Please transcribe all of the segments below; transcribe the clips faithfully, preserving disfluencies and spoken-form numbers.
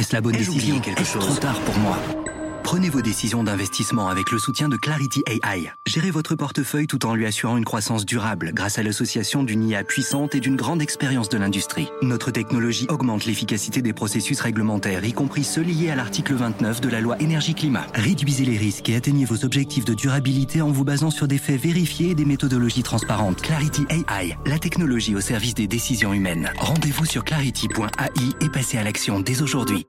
Est-ce la bonne Ai-je décision? oublié quelque Est-ce chose? trop tard pour moi? Prenez vos décisions d'investissement avec le soutien de Clarity A I. Gérez votre portefeuille tout en lui assurant une croissance durable grâce à l'association d'une I A puissante et d'une grande expérience de l'industrie. Notre technologie augmente l'efficacité des processus réglementaires, y compris ceux liés à l'article vingt-neuf de la loi énergie-climat. Réduisez les risques et atteignez vos objectifs de durabilité en vous basant sur des faits vérifiés et des méthodologies transparentes. Clarity A I, la technologie au service des décisions humaines. Rendez-vous sur clarity point A I et passez à l'action dès aujourd'hui.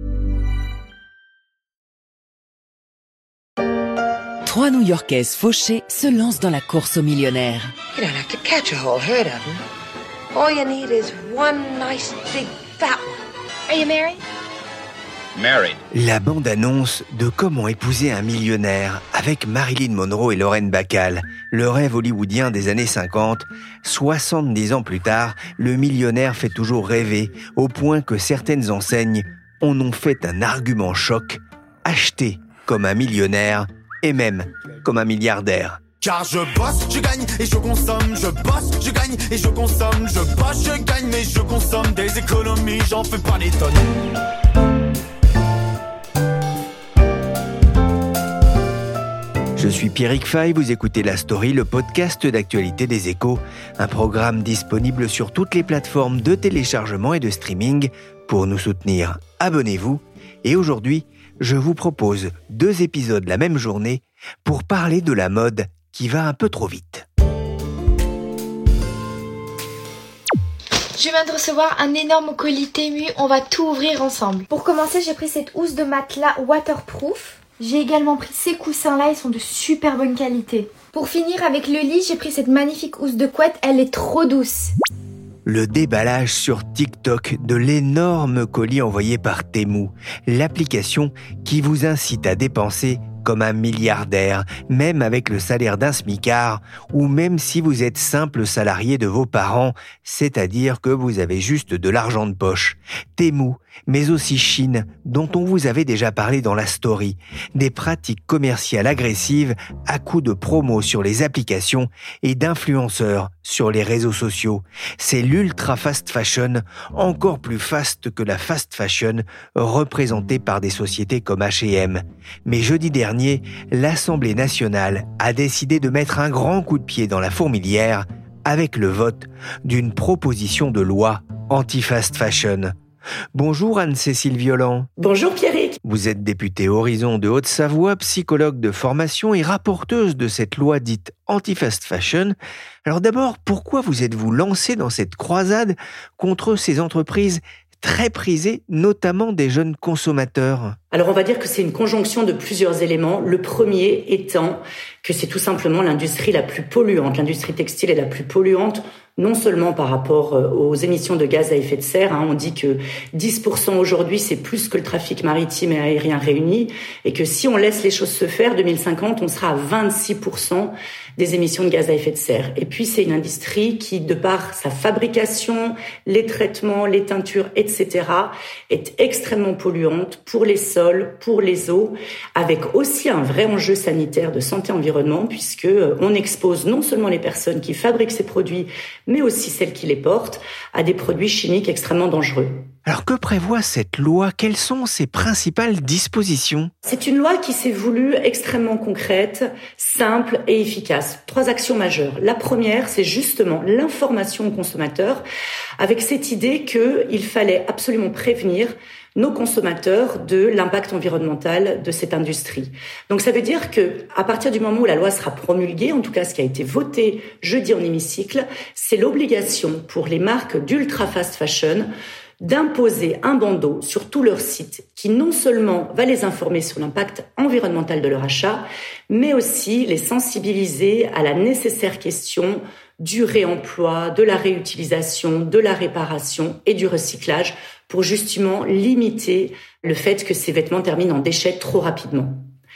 Trois New-Yorkaises fauchées se lancent dans la course aux millionnaires. You don't have to catch a whole herd of them. All you need is one nice big fat one. Are you married? Married. La bande-annonce de Comment épouser un millionnaire avec Marilyn Monroe et Lauren Bacall. Le rêve hollywoodien des années cinquante. soixante-dix ans plus tard, le millionnaire fait toujours rêver, au point que certaines enseignes en ont fait un argument choc. Acheter comme un millionnaire et même comme un milliardaire. Car je bosse, je gagne et je consomme, je bosse, je gagne et je consomme, je bosse, je gagne mais je consomme des économies, j'en fais pas des tonnes. Je suis Pierrick Fay, vous écoutez La Story, le podcast d'actualité des Échos, un programme disponible sur toutes les plateformes de téléchargement et de streaming. Pour nous soutenir, abonnez-vous. Et aujourd'hui, je vous propose deux épisodes la même journée pour parler de la mode qui va un peu trop vite. Je viens de recevoir un énorme colis Temu, on va tout ouvrir ensemble. Pour commencer, j'ai pris cette housse de matelas waterproof. J'ai également pris ces coussins-là, ils sont de super bonne qualité. Pour finir avec le lit, j'ai pris cette magnifique housse de couette, elle est trop douce. Le déballage sur TikTok de l'énorme colis envoyé par Temu, l'application qui vous incite à dépenser comme un milliardaire, même avec le salaire d'un smicard, ou même si vous êtes simple salarié de vos parents, c'est-à-dire que vous avez juste de l'argent de poche. Temu, mais aussi Chine, dont on vous avait déjà parlé dans la story. Des pratiques commerciales agressives à coups de promos sur les applications et d'influenceurs sur les réseaux sociaux. C'est l'ultra fast fashion, encore plus fast que la fast fashion, représentée par des sociétés comme H et M. Mais jeudi dernier, l'Assemblée nationale a décidé de mettre un grand coup de pied dans la fourmilière avec le vote d'une proposition de loi anti-fast fashion. Bonjour Anne-Cécile Violent. Bonjour Pierrick. Vous êtes députée Horizon de Haute-Savoie, psychologue de formation et rapporteuse de cette loi dite anti-fast fashion. Alors d'abord, pourquoi vous êtes-vous lancée dans cette croisade contre ces entreprises très prisées, notamment des jeunes consommateurs? Alors on va dire que c'est une conjonction de plusieurs éléments. Le premier étant que c'est tout simplement l'industrie la plus polluante. L'industrie textile est la plus polluante, non seulement par rapport aux émissions de gaz à effet de serre. Hein, on dit que dix pour cent aujourd'hui, c'est plus que le trafic maritime et aérien réunis. Et que si on laisse les choses se faire, deux mille cinquante, on sera à vingt-six pour cent des émissions de gaz à effet de serre. Et puis c'est une industrie qui, de par sa fabrication, les traitements, les teintures, et cetera, est extrêmement polluante pour les sols, pour les eaux, avec aussi un vrai enjeu sanitaire de santé-environnement, puisque on expose non seulement les personnes qui fabriquent ces produits, mais aussi celles qui les portent, à des produits chimiques extrêmement dangereux. Alors que prévoit cette loi? Quelles sont ses principales dispositions? C'est une loi qui s'est voulue extrêmement concrète, simple et efficace. Trois actions majeures. La première, c'est justement l'information aux consommateurs, avec cette idée qu'il fallait absolument prévenir nos consommateurs de l'impact environnemental de cette industrie. Donc ça veut dire que à partir du moment où la loi sera promulguée, en tout cas ce qui a été voté jeudi en hémicycle, c'est l'obligation pour les marques d'ultra fast fashion d'imposer un bandeau sur tout leur site qui non seulement va les informer sur l'impact environnemental de leur achat, mais aussi les sensibiliser à la nécessaire question du réemploi, de la réutilisation, de la réparation et du recyclage pour justement limiter le fait que ces vêtements terminent en déchets trop rapidement.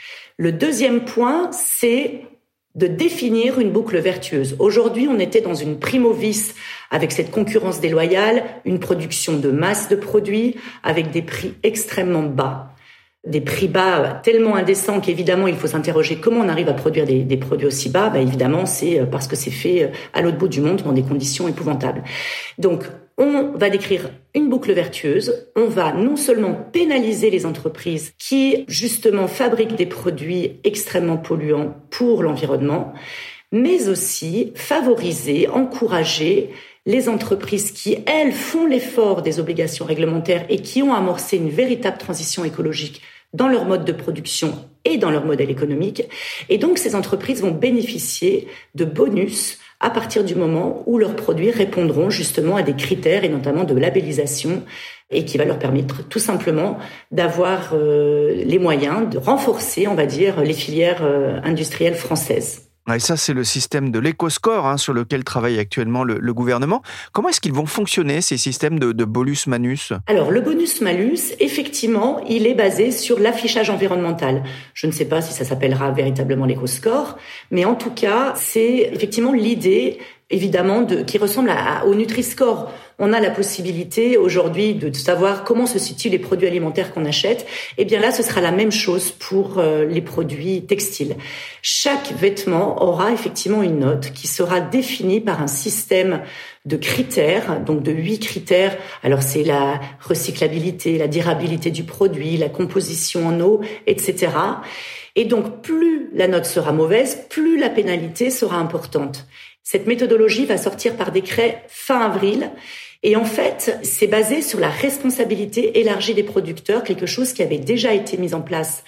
Le deuxième point, c'est de définir une boucle vertueuse. Aujourd'hui, on était dans une primo-vis avec cette concurrence déloyale, une production de masse de produits avec des prix extrêmement bas. Des prix bas tellement indécents qu'évidemment, il faut s'interroger comment on arrive à produire des, des produits aussi bas. Bah, évidemment, c'est parce que c'est fait à l'autre bout du monde dans des conditions épouvantables. Donc, On va décrire une boucle vertueuse. On va non seulement pénaliser les entreprises qui, justement, fabriquent des produits extrêmement polluants pour l'environnement, mais aussi favoriser, encourager les entreprises qui, elles, font l'effort des obligations réglementaires et qui ont amorcé une véritable transition écologique dans leur mode de production et dans leur modèle économique. Et donc, ces entreprises vont bénéficier de bonus à partir du moment où leurs produits répondront justement à des critères et notamment de labellisation et qui va leur permettre tout simplement d'avoir euh, les moyens de renforcer, on va dire, les filières euh, industrielles françaises. Et ça, c'est le système de l'éco-score hein, sur lequel travaille actuellement le, le gouvernement. Comment est-ce qu'ils vont fonctionner, ces systèmes de, de bonus-malus ? Alors, le bonus-malus, effectivement, il est basé sur l'affichage environnemental. Je ne sais pas si ça s'appellera véritablement l'éco-score, mais en tout cas, c'est effectivement l'idée, évidemment, de, qui ressemble à, au Nutri-Score. On a la possibilité aujourd'hui de savoir comment se situent les produits alimentaires qu'on achète. Eh bien là, ce sera la même chose pour euh, les produits textiles. Chaque vêtement aura effectivement une note qui sera définie par un système de critères, donc de huit critères. Alors c'est la recyclabilité, la durabilité du produit, la composition en eau, et cetera. Et donc plus la note sera mauvaise, plus la pénalité sera importante. Cette méthodologie va sortir par décret fin avril. Et en fait, c'est basé sur la responsabilité élargie des producteurs, quelque chose qui avait déjà été mis en place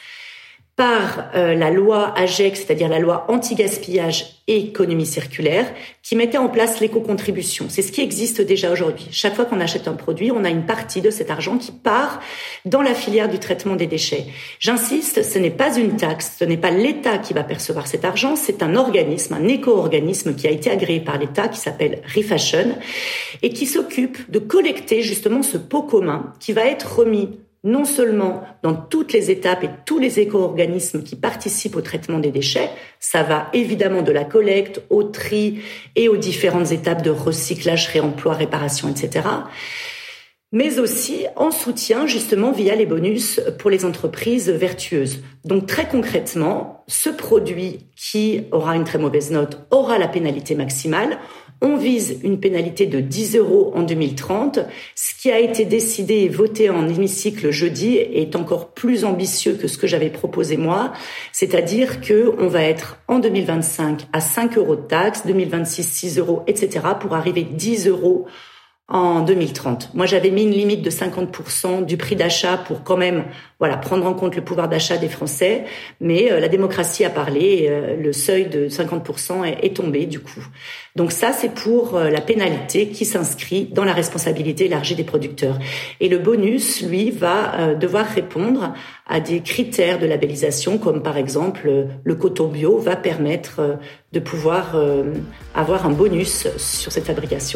par euh, la loi A G E C, c'est-à-dire la loi anti-gaspillage et économie circulaire, qui mettait en place l'éco-contribution. C'est ce qui existe déjà aujourd'hui. Chaque fois qu'on achète un produit, on a une partie de cet argent qui part dans la filière du traitement des déchets. J'insiste, ce n'est pas une taxe, ce n'est pas l'État qui va percevoir cet argent, c'est un organisme, un éco-organisme qui a été agréé par l'État, qui s'appelle Refashion, et qui s'occupe de collecter justement ce pot commun qui va être remis non seulement dans toutes les étapes et tous les éco-organismes qui participent au traitement des déchets, ça va évidemment de la collecte au tri et aux différentes étapes de recyclage, réemploi, réparation, et cetera, mais aussi en soutien justement via les bonus pour les entreprises vertueuses. Donc très concrètement, ce produit qui aura une très mauvaise note aura la pénalité maximale. On vise une pénalité de dix euros en deux mille trente. Ce qui a été décidé et voté en hémicycle jeudi est encore plus ambitieux que ce que j'avais proposé moi. C'est-à-dire que on va être en deux mille vingt-cinq à cinq euros de taxe, deux mille vingt-six six euros, et cetera pour arriver dix euros en deux mille trente. Moi, j'avais mis une limite de cinquante pour cent du prix d'achat pour quand même, voilà, prendre en compte le pouvoir d'achat des Français. Mais euh, la démocratie a parlé, et, euh, le seuil de cinquante pour cent est, est tombé du coup. Donc ça, c'est pour euh, la pénalité qui s'inscrit dans la responsabilité élargie des producteurs. Et le bonus, lui, va euh, devoir répondre à des critères de labellisation, comme par exemple euh, le coton bio va permettre euh, de pouvoir euh, avoir un bonus sur cette fabrication.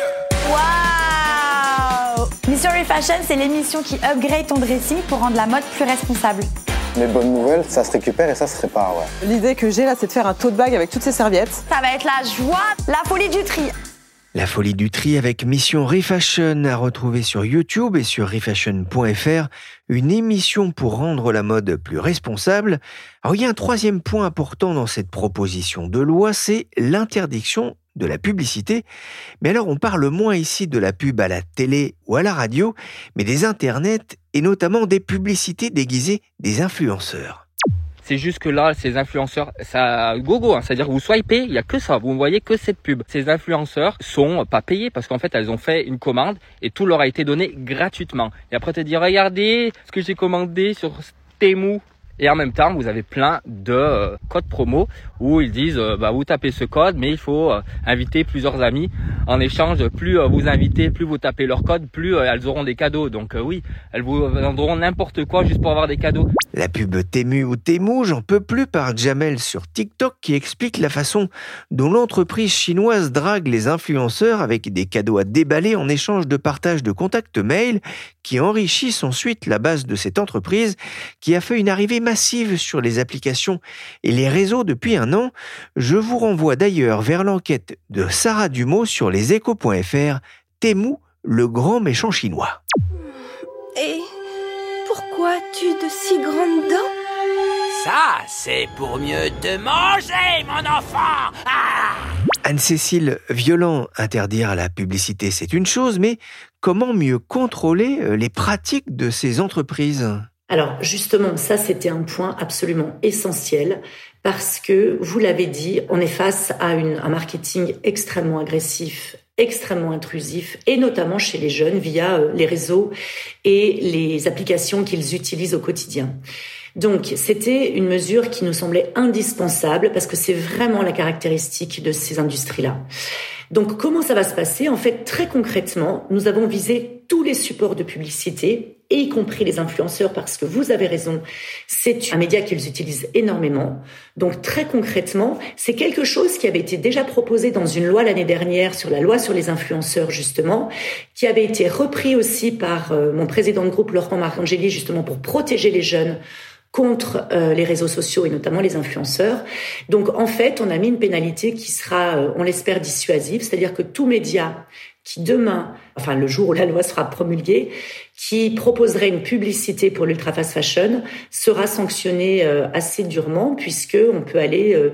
Waouh! Mission Refashion, c'est l'émission qui upgrade ton dressing pour rendre la mode plus responsable. Les bonnes nouvelles, ça se récupère et ça se répare, ouais. L'idée que j'ai là, c'est de faire un tote bag avec toutes ces serviettes. Ça va être la joie, la folie du tri. La folie du tri avec Mission Refashion à retrouver sur YouTube et sur refashion point f r, une émission pour rendre la mode plus responsable. Alors il y a un troisième point important dans cette proposition de loi, c'est l'interdiction de la publicité. Mais alors on parle moins ici de la pub à la télé ou à la radio, mais des internets et notamment des publicités déguisées des influenceurs. C'est juste que là, ces influenceurs, ça gogo, hein, c'est-à-dire que vous swipez, il y a que ça, vous ne voyez que cette pub. Ces influenceurs sont pas payés parce qu'en fait, elles ont fait une commande et tout leur a été donné gratuitement. Et après, te dire, regardez ce que j'ai commandé sur Temu. Et en même temps, vous avez plein de euh, codes promo où ils disent, euh, bah, vous tapez ce code, mais il faut euh, inviter plusieurs amis. En échange, plus euh, vous invitez, plus vous tapez leur code, plus euh, elles auront des cadeaux. Donc euh, oui, elles vous vendront n'importe quoi juste pour avoir des cadeaux. La pub Temu ou Temu, j'en peux plus par Jamel sur TikTok qui explique la façon dont l'entreprise chinoise drague les influenceurs avec des cadeaux à déballer en échange de partage de contacts mail qui enrichissent ensuite la base de cette entreprise qui a fait une arrivée massive sur les applications et les réseaux depuis un an. Je vous renvoie d'ailleurs vers l'enquête de Sarah Dumont sur leséchos point f r, Temu, le grand méchant chinois. Et pourquoi as-tu de si grandes dents? Ça, c'est pour mieux te manger, mon enfant. Ah! Anne-Cécile Violent, interdire la publicité, c'est une chose, mais comment mieux contrôler les pratiques de ces entreprises ? Alors justement, ça c'était un point absolument essentiel parce que, vous l'avez dit, on est face à une, un marketing extrêmement agressif, extrêmement intrusif, et notamment chez les jeunes via les réseaux et les applications qu'ils utilisent au quotidien. Donc, c'était une mesure qui nous semblait indispensable parce que c'est vraiment la caractéristique de ces industries-là. Donc, comment ça va se passer ? En fait, très concrètement, nous avons visé tous les supports de publicité, et y compris les influenceurs, parce que vous avez raison, c'est un média qu'ils utilisent énormément. Donc, très concrètement, c'est quelque chose qui avait été déjà proposé dans une loi l'année dernière, sur la loi sur les influenceurs, justement, qui avait été repris aussi par euh, mon président de groupe, Laurent Marcangeli, justement, pour protéger les jeunes contre euh, les réseaux sociaux et notamment les influenceurs. Donc, en fait, on a mis une pénalité qui sera, euh, on l'espère, dissuasive, c'est-à-dire que tout média qui demain, enfin le jour où la loi sera promulguée, qui proposerait une publicité pour l'ultra fast fashion sera sanctionné euh, assez durement, puisque on peut aller euh,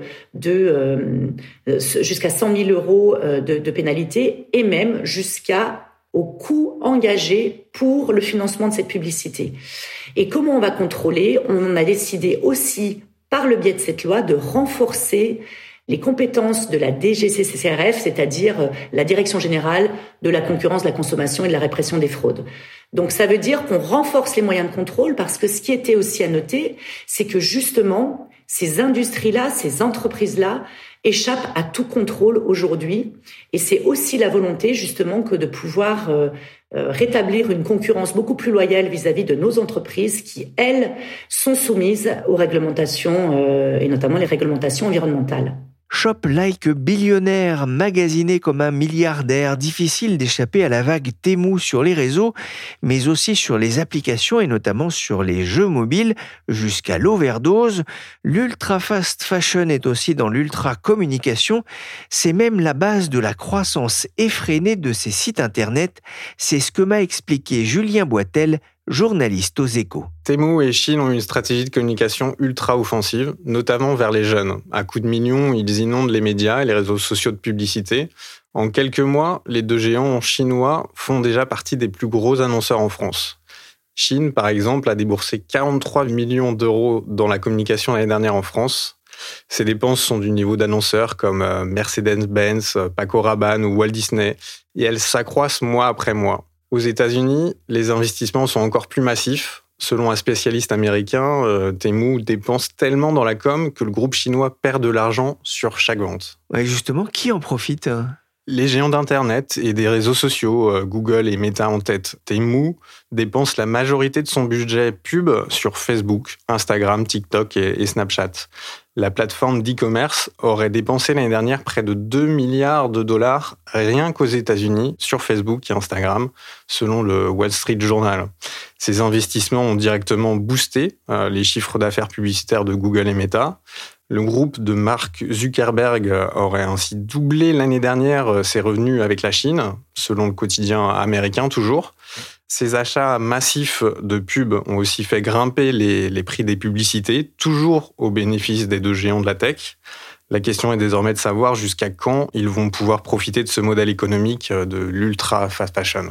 de euh, jusqu'à cent mille euros euh, de, de pénalité et même jusqu'à au coût engagé pour le financement de cette publicité. Et comment on va contrôler ? On a décidé aussi, par le biais de cette loi, de renforcer les compétences de la D G C C R F, c'est-à-dire la Direction générale de la concurrence, de la consommation et de la répression des fraudes. Donc ça veut dire qu'on renforce les moyens de contrôle, parce que ce qui était aussi à noter, c'est que justement, ces industries-là, ces entreprises-là, échappent à tout contrôle aujourd'hui. Et c'est aussi la volonté, justement, que de pouvoir euh, euh, rétablir une concurrence beaucoup plus loyale vis-à-vis de nos entreprises qui, elles, sont soumises aux réglementations, euh, et notamment les réglementations environnementales. Shop like billionnaire, magasiné comme un milliardaire, difficile d'échapper à la vague Temu sur les réseaux, mais aussi sur les applications et notamment sur les jeux mobiles, jusqu'à l'overdose. L'ultra fast fashion est aussi dans l'ultra communication. C'est même la base de la croissance effrénée de ces sites internet. C'est ce que m'a expliqué Julien Boitel, journaliste aux Échos. Temu et Shein ont une stratégie de communication ultra offensive, notamment vers les jeunes. À coups de millions, ils inondent les médias et les réseaux sociaux de publicité. En quelques mois, les deux géants chinois font déjà partie des plus gros annonceurs en France. Shein, par exemple, a déboursé quarante-trois millions d'euros dans la communication l'année dernière en France. Ces dépenses sont du niveau d'annonceurs comme Mercedes-Benz, Paco Rabanne ou Walt Disney, et elles s'accroissent mois après mois. Aux États-Unis, les investissements sont encore plus massifs. Selon un spécialiste américain, euh, Temu dépense tellement dans la com que le groupe chinois perd de l'argent sur chaque vente. Ouais, justement, qui en profite ? Les géants d'Internet et des réseaux sociaux, euh, Google et Meta en tête. Temu dépense la majorité de son budget pub sur Facebook, Instagram, TikTok et, et Snapchat. La plateforme d'e-commerce aurait dépensé l'année dernière près de deux milliards de dollars rien qu'aux États-Unis sur Facebook et Instagram, selon le Wall Street Journal. Ces investissements ont directement boosté euh, les chiffres d'affaires publicitaires de Google et Meta. Le groupe de Mark Zuckerberg aurait ainsi doublé l'année dernière ses revenus avec la Chine, selon le quotidien américain toujours. Ces achats massifs de pubs ont aussi fait grimper les, les prix des publicités, toujours au bénéfice des deux géants de la tech. La question est désormais de savoir jusqu'à quand ils vont pouvoir profiter de ce modèle économique de l'ultra fast fashion.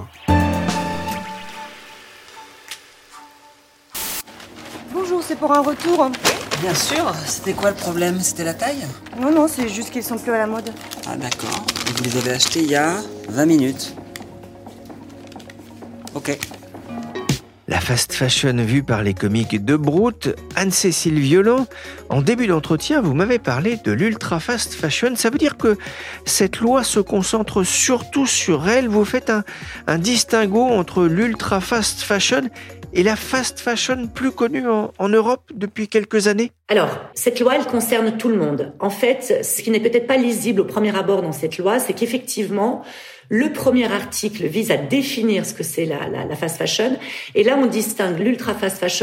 Bonjour, c'est pour un retour. Bien sûr, c'était quoi le problème ? C'était la taille ? Non, non, c'est juste qu'ils sont plus à la mode. Ah d'accord, et vous les avez achetés il y a vingt minutes. Ok. La fast fashion vue par les comiques de Brut, Anne-Cécile Violent. En début d'entretien, vous m'avez parlé de l'ultra fast fashion. Ça veut dire que cette loi se concentre surtout sur elle. Vous faites un, un distinguo entre l'ultra fast fashion et la fast fashion plus connue en, en Europe depuis quelques années ? Alors, cette loi, elle concerne tout le monde. En fait, ce qui n'est peut-être pas lisible au premier abord dans cette loi, c'est qu'effectivement, le premier article vise à définir ce que c'est la, la, la fast fashion. Et là, on distingue l'ultra fast fashion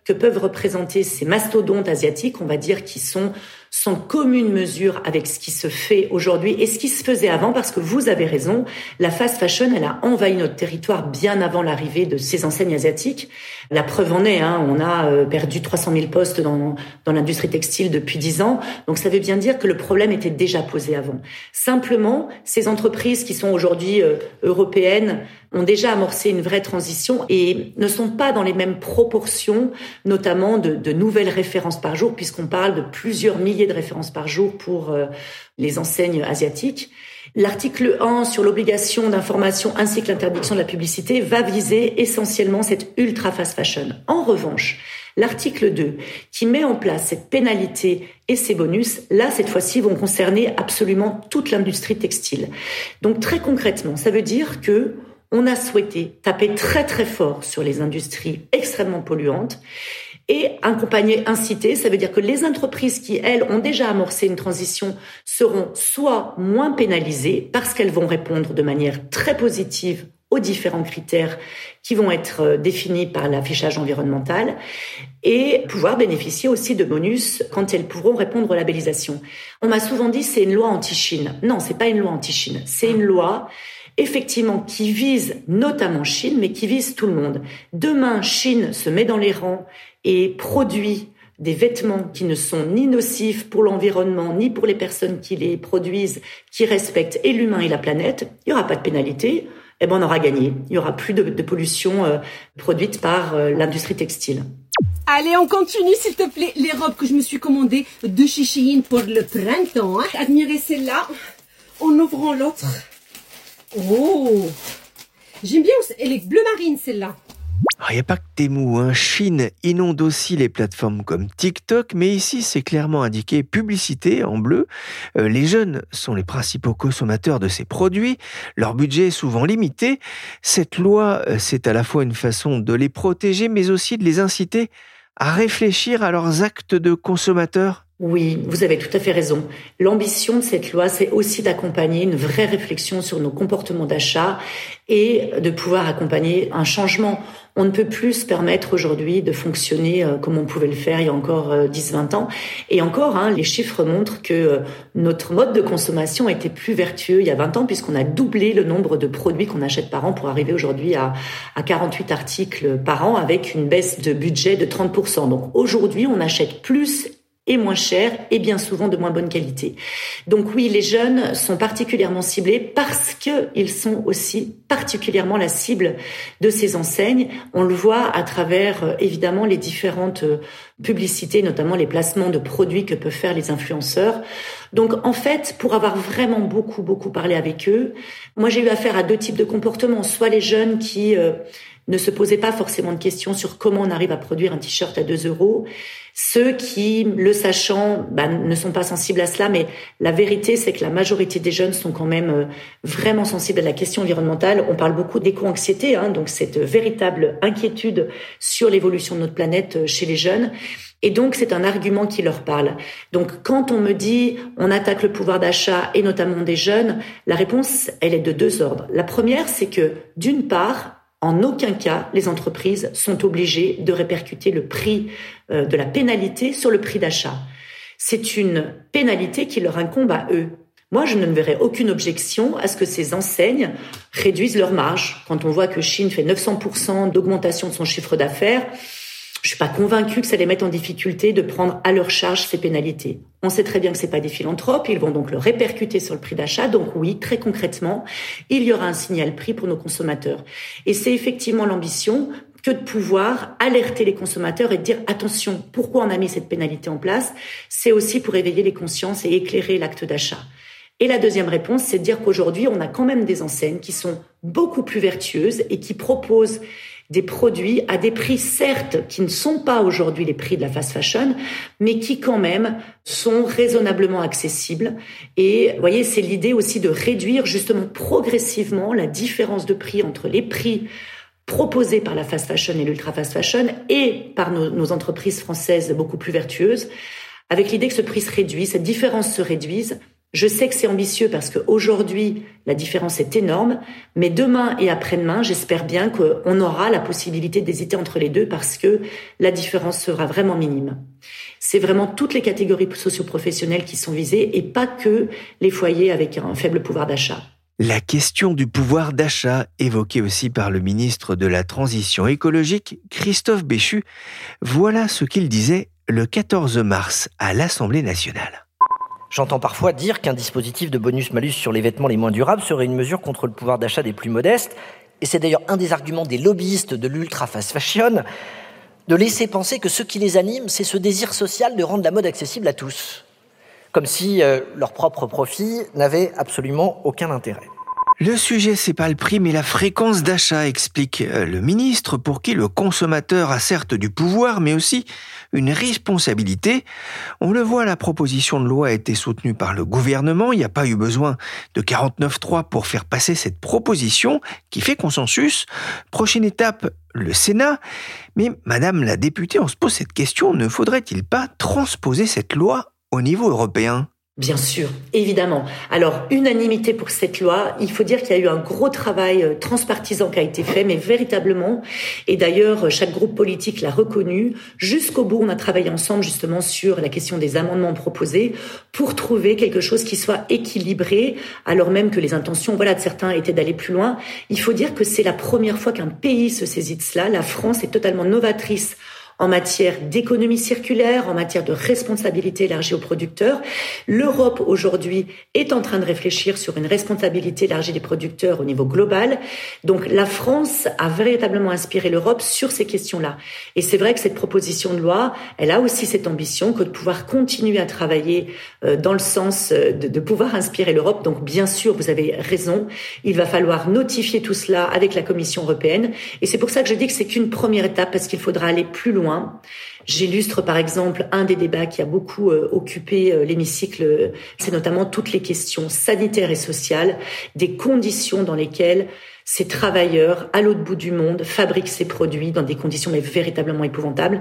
que peuvent représenter ces mastodontes asiatiques, on va dire, qui sont sans commune mesure avec ce qui se fait aujourd'hui et ce qui se faisait avant, parce que vous avez raison, la fast fashion, elle a envahi notre territoire bien avant l'arrivée de ces enseignes asiatiques. La preuve en est, hein, on a perdu trois cent mille postes dans, dans l'industrie textile depuis dix ans, donc ça veut bien dire que le problème était déjà posé avant. Simplement, ces entreprises qui sont aujourd'hui euh, européennes ont déjà amorcé une vraie transition et ne sont pas dans les mêmes proportions, notamment de, de nouvelles références par jour, puisqu'on parle de plusieurs milliers de références par jour pour euh, les enseignes asiatiques. L'article un sur l'obligation d'information ainsi que l'interdiction de la publicité va viser essentiellement cette ultra fast fashion. En revanche, l'article deux, qui met en place cette pénalité et ces bonus, là, cette fois-ci, vont concerner absolument toute l'industrie textile. Donc, très concrètement, ça veut dire que on a souhaité taper très très fort sur les industries extrêmement polluantes et accompagner, inciter. Ça veut dire que les entreprises qui, elles, ont déjà amorcé une transition seront soit moins pénalisées parce qu'elles vont répondre de manière très positive aux différents critères qui vont être définis par l'affichage environnemental et pouvoir bénéficier aussi de bonus quand elles pourront répondre aux labellisations. On m'a souvent dit c'est une loi anti-Chine. Non, c'est pas une loi anti-Chine. C'est une loi effectivement qui vise notamment Chine, mais qui vise tout le monde. Demain, Chine se met dans les rangs et produit des vêtements qui ne sont ni nocifs pour l'environnement, ni pour les personnes qui les produisent, qui respectent et l'humain et la planète, il n'y aura pas de pénalité, et ben on aura gagné. Il n'y aura plus de, de pollution euh, produite par euh, l'industrie textile. Allez, on continue, s'il te plaît. Les robes que je me suis commandées de chez Shein pour le printemps. Hein. Admirez celle-là en ouvrant l'autre. Oh, j'aime bien, elle est bleu marine celle-là. Il n'y a pas que Temu, hein. Chine inonde aussi les plateformes comme TikTok, mais ici c'est clairement indiqué publicité en bleu. Euh, les jeunes sont les principaux consommateurs de ces produits, leur budget est souvent limité. Cette loi, c'est à la fois une façon de les protéger, mais aussi de les inciter à réfléchir à leurs actes de consommateurs. Oui, vous avez tout à fait raison. L'ambition de cette loi, c'est aussi d'accompagner une vraie réflexion sur nos comportements d'achat et de pouvoir accompagner un changement. On ne peut plus se permettre aujourd'hui de fonctionner comme on pouvait le faire il y a encore dix vingt ans. Et encore, hein, les chiffres montrent que notre mode de consommation était plus vertueux il y a vingt ans puisqu'on a doublé le nombre de produits qu'on achète par an pour arriver aujourd'hui à, à quarante-huit articles par an avec une baisse de budget de trente pour cent. Donc aujourd'hui, on achète plus et moins cher et bien souvent de moins bonne qualité. Donc oui, les jeunes sont particulièrement ciblés parce qu'ils sont aussi particulièrement la cible de ces enseignes. On le voit à travers évidemment les différentes publicités, notamment les placements de produits que peuvent faire les influenceurs. Donc en fait, pour avoir vraiment beaucoup, beaucoup parlé avec eux, moi j'ai eu affaire à deux types de comportements. Soit les jeunes qui euh, ne se posaient pas forcément de questions sur comment on arrive à produire un t-shirt à deux euros. Ceux qui, le sachant, bah, ne sont pas sensibles à cela, mais la vérité, c'est que la majorité des jeunes sont quand même euh, vraiment sensibles à la question environnementale. On parle beaucoup d'éco-anxiété, hein, donc cette véritable inquiétude sur l'évolution de notre planète chez les jeunes. Et donc, c'est un argument qui leur parle. Donc, quand on me dit on attaque le pouvoir d'achat et notamment des jeunes, la réponse, elle est de deux ordres. La première, c'est que, d'une part, en aucun cas, les entreprises sont obligées de répercuter le prix euh, de la pénalité sur le prix d'achat. C'est une pénalité qui leur incombe à eux. Moi, je ne verrai aucune objection à ce que ces enseignes réduisent leur marge. Quand on voit que Chine fait neuf cents pour cent d'augmentation de son chiffre d'affaires, je suis pas convaincue que ça les mette en difficulté de prendre à leur charge ces pénalités. On sait très bien que c'est pas des philanthropes, ils vont donc le répercuter sur le prix d'achat. Donc oui, très concrètement, il y aura un signal prix pour nos consommateurs. Et c'est effectivement l'ambition que de pouvoir alerter les consommateurs et de dire attention, pourquoi on a mis cette pénalité en place? C'est aussi pour éveiller les consciences et éclairer l'acte d'achat. Et la deuxième réponse, c'est de dire qu'aujourd'hui, on a quand même des enseignes qui sont beaucoup plus vertueuses et qui proposent des produits à des prix, certes, qui ne sont pas aujourd'hui les prix de la fast fashion, mais qui quand même sont raisonnablement accessibles. Et vous voyez, c'est l'idée aussi de réduire justement progressivement la différence de prix entre les prix proposés par la fast fashion et l'ultra fast fashion et par nos, nos entreprises françaises beaucoup plus vertueuses, avec l'idée que ce prix se réduise, cette différence se réduise, Je sais que c'est ambitieux parce qu'aujourd'hui, la différence est énorme, mais demain et après-demain, j'espère bien qu'on aura la possibilité d'hésiter entre les deux parce que la différence sera vraiment minime. C'est vraiment toutes les catégories socio-professionnelles qui sont visées et pas que les foyers avec un faible pouvoir d'achat. La question du pouvoir d'achat, évoquée aussi par le ministre de la Transition écologique, Christophe Béchu, voilà ce qu'il disait le quatorze mars à l'Assemblée nationale. J'entends parfois dire qu'un dispositif de bonus-malus sur les vêtements les moins durables serait une mesure contre le pouvoir d'achat des plus modestes. Et c'est d'ailleurs un des arguments des lobbyistes de l'ultra-fast fashion, de laisser penser que ce qui les anime, c'est ce désir social de rendre la mode accessible à tous. Comme si euh, leur propre profit n'avait absolument aucun intérêt. Le sujet, c'est pas le prix, mais la fréquence d'achat, explique le ministre, pour qui le consommateur a certes du pouvoir, mais aussi une responsabilité. On le voit, la proposition de loi a été soutenue par le gouvernement. Il n'y a pas eu besoin de quarante-neuf trois pour faire passer cette proposition qui fait consensus. Prochaine étape, le Sénat. Mais madame la députée, on se pose cette question, ne faudrait-il pas transposer cette loi au niveau européen ? Bien sûr, évidemment. Alors, unanimité pour cette loi. Il faut dire qu'il y a eu un gros travail transpartisan qui a été fait, mais véritablement. Et d'ailleurs, chaque groupe politique l'a reconnu. Jusqu'au bout, on a travaillé ensemble justement sur la question des amendements proposés pour trouver quelque chose qui soit équilibré, alors même que les intentions, voilà, de certains étaient d'aller plus loin. Il faut dire que c'est la première fois qu'un pays se saisit de cela. La France est totalement novatrice en matière d'économie circulaire, en matière de responsabilité élargie aux producteurs. L'Europe, aujourd'hui, est en train de réfléchir sur une responsabilité élargie des producteurs au niveau global. Donc, la France a véritablement inspiré l'Europe sur ces questions-là. Et c'est vrai que cette proposition de loi, elle a aussi cette ambition que de pouvoir continuer à travailler dans le sens de, de pouvoir inspirer l'Europe. Donc, bien sûr, vous avez raison, il va falloir notifier tout cela avec la Commission européenne. Et c'est pour ça que je dis que c'est qu'une première étape, parce qu'il faudra aller plus loin. J'illustre par exemple un des débats qui a beaucoup euh, occupé euh, l'hémicycle, c'est notamment toutes les questions sanitaires et sociales, des conditions dans lesquelles ces travailleurs à l'autre bout du monde fabriquent ces produits dans des conditions mais véritablement épouvantables.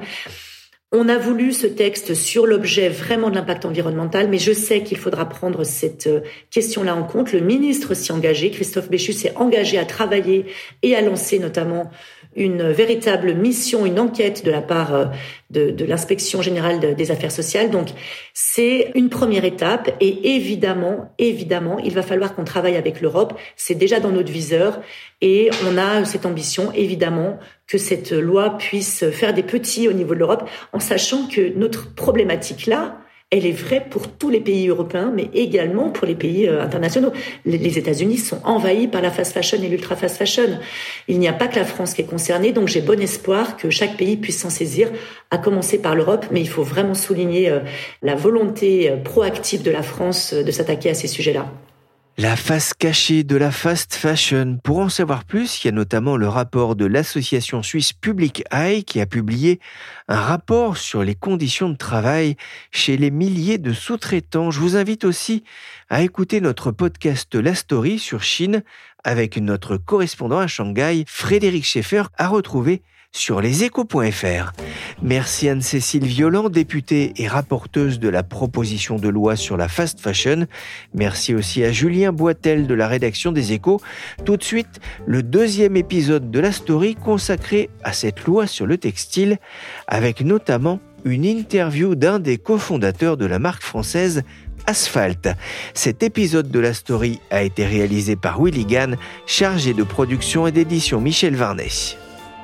On a voulu ce texte sur l'objet vraiment de l'impact environnemental, mais je sais qu'il faudra prendre cette question-là en compte. Le ministre s'y est engagé, Christophe Béchu s'est engagé à travailler et à lancer notamment une véritable mission, une enquête de la part de, de l'inspection générale des affaires sociales. Donc, c'est une première étape et évidemment, évidemment, il va falloir qu'on travaille avec l'Europe. C'est déjà dans notre viseur et on a cette ambition, évidemment, que cette loi puisse faire des petits au niveau de l'Europe, en sachant que notre problématique là, elle est vraie pour tous les pays européens, mais également pour les pays euh, internationaux. Les, les États-Unis sont envahis par la fast fashion et l'ultra fast fashion. Il n'y a pas que la France qui est concernée, donc j'ai bon espoir que chaque pays puisse s'en saisir, à commencer par l'Europe, mais il faut vraiment souligner euh, la volonté euh, proactive de la France euh, de s'attaquer à ces sujets-là. La face cachée de la fast fashion. Pour en savoir plus, il y a notamment le rapport de l'association suisse Public Eye qui a publié un rapport sur les conditions de travail chez les milliers de sous-traitants. Je vous invite aussi à écouter notre podcast La Story sur Chine avec notre correspondant à Shanghai, Frédéric Schaeffer, à retrouver sur leséchos point f r. Merci Anne-Cécile Violent, députée et rapporteuse de la proposition de loi sur la fast fashion. Merci aussi à Julien Boitel de la rédaction des Échos. Tout de suite, le deuxième épisode de la story consacré à cette loi sur le textile, avec notamment une interview d'un des cofondateurs de la marque française Asphalt. Cet épisode de la story a été réalisé par Willy Gann, chargé de production et d'édition Michel Varnet.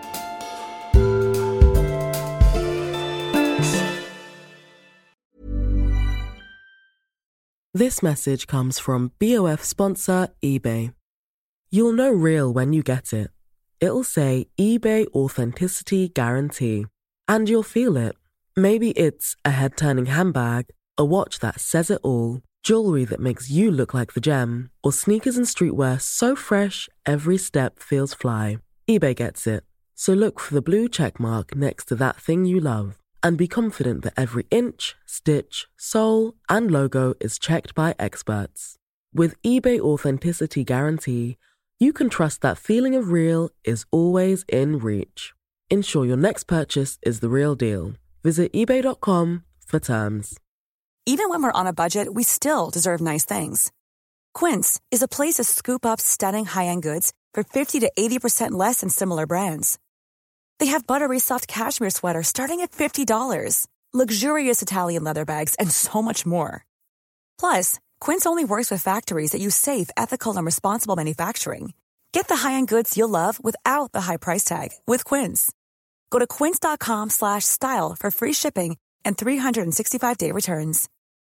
This message comes from B O F sponsor eBay. You'll know real when you get it. It'll say eBay Authenticity Guarantee. And you'll feel it. Maybe it's a head-turning handbag, a watch that says it all, jewelry that makes you look like the gem, or sneakers and streetwear so fresh every step feels fly. eBay gets it. So look for the blue check mark next to that thing you love. And be confident that every inch, stitch, sole, and logo is checked by experts. With eBay Authenticity Guarantee, you can trust that feeling of real is always in reach. Ensure your next purchase is the real deal. Visit ebay dot com for terms. Even when we're on a budget, we still deserve nice things. Quince is a place to scoop up stunning high-end goods for fifty to eighty percent less than similar brands. They have buttery soft cashmere sweaters starting at fifty dollars, luxurious Italian leather bags, and so much more. Plus, Quince only works with factories that use safe, ethical, and responsible manufacturing. Get the high-end goods you'll love without the high price tag with Quince. Go to quince.com slash style for free shipping and three sixty-five day returns.